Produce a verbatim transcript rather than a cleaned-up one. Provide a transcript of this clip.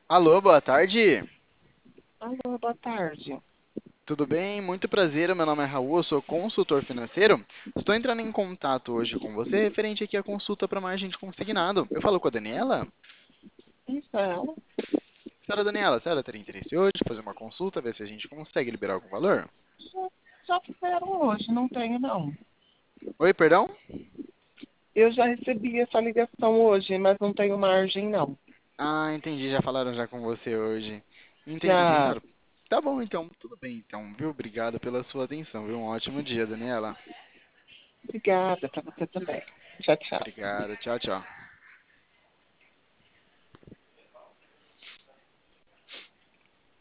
Alô, boa tarde. Alô, boa tarde. Tudo bem? Muito prazer. Meu nome é Raul, eu sou consultor financeiro. Estou entrando em contato hoje com você referente aqui à consulta para margem de consignado. Eu falo com a Daniela? Então, Senhora Daniela, a senhora teria interesse hoje em fazer uma consulta, ver se a gente consegue liberar algum valor? já, já fizeram hoje, não tenho não. Oi, perdão? Eu já recebi essa ligação hoje, mas não tenho margem não. Ah, entendi. Já falaram já com você hoje. Entendi, Já, senhora. Tá bom, então. Tudo bem, então, viu? Obrigado pela sua atenção, viu? Um ótimo dia, Daniela. obrigada para você também. Tchau, tchau. Obrigado. Tchau, tchau.